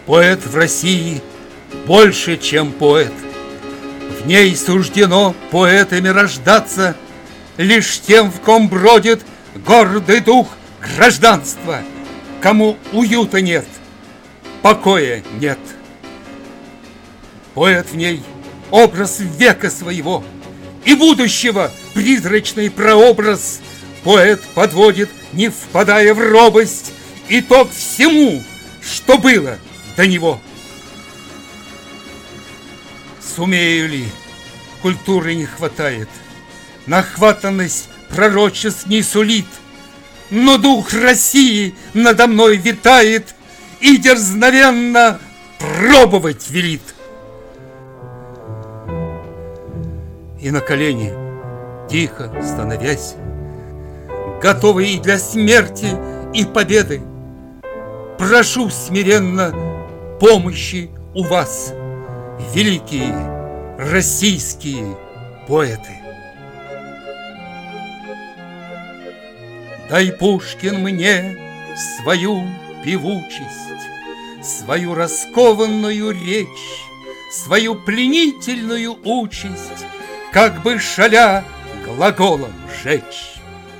Поэт в России больше, чем поэт. В ней суждено поэтами рождаться лишь тем, в ком бродит гордый дух гражданства, кому уюта нет, покоя нет. Поэт в ней образ века своего и будущего призрачный прообраз. Поэт подводит, не впадая в робость, итог всему, что было до него. Сумею ли, культуры не хватает, нахватанность пророчеств не сулит, но дух России надо мной витает и дерзновенно пробовать велит. И на колени, тихо становясь, готовый и для смерти, и победы, прошу смиренно помощи у вас, великие российские поэты. Дай, Пушкин, мне свою певучесть, свою раскованную речь, свою пленительную участь, как бы шаля глаголом жечь.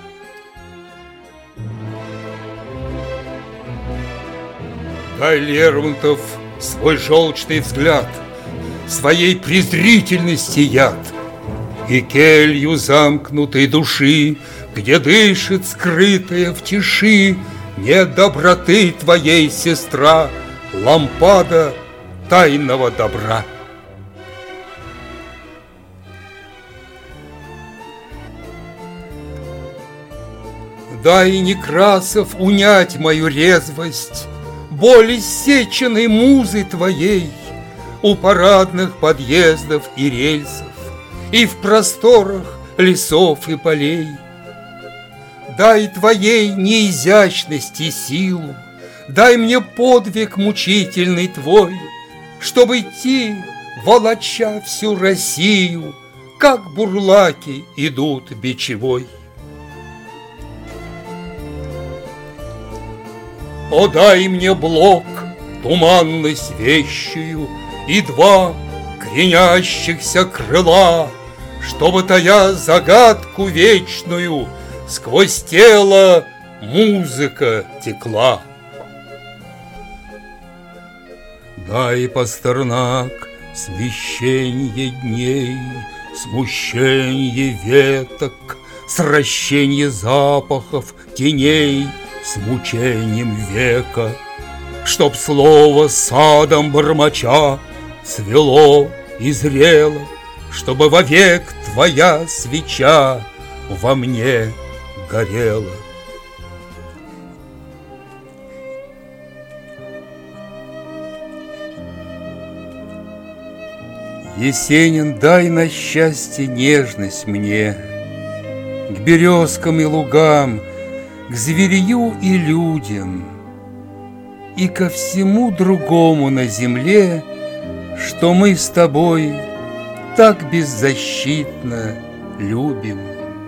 Дай, Лермонтов, свой желчный взгляд, своей презрительности яд, и келью замкнутой души, где дышит скрытая в тиши нет доброты твоей, сестра, лампада тайного добра. Дай, Некрасов, унять мою резвость, боль иссеченной музы твоей у парадных подъездов и рельсов, и в просторах лесов и полей. Дай твоей неизящности силу, дай мне подвиг мучительный твой, чтобы идти, волоча всю Россию, как бурлаки идут бичевой. О, дай мне Блок, туманность вещую, и два кренящихся крыла, чтобы, тая загадку вечную, сквозь тело музыка текла. Дай, Пастернак, смещенье дней, смущенье веток, сращенье запахов, теней с мучением века, чтоб слово садом бормоча цвело и зрело, чтобы вовек твоя свеча во мне горела. Есенин, дай на счастье нежность мне к березкам и лугам, к зверью и людям, и ко всему другому на земле, что мы с тобой так беззащитно любим.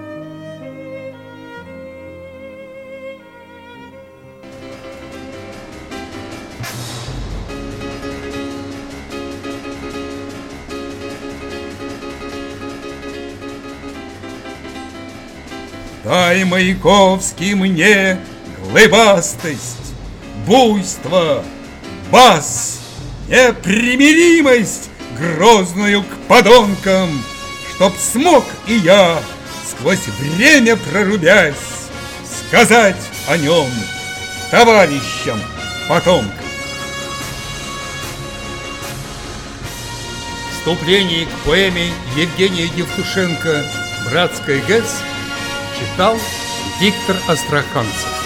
Дай, Маяковский, мне глыбастость, буйство, бас, непримиримость грозную к подонкам, чтоб смог и я, сквозь время прорубясь, сказать о нем товарищам, потомкам. Вступление к поэме Евгения Евтушенко «Братская ГЭС» читал Виктор Астраханцев.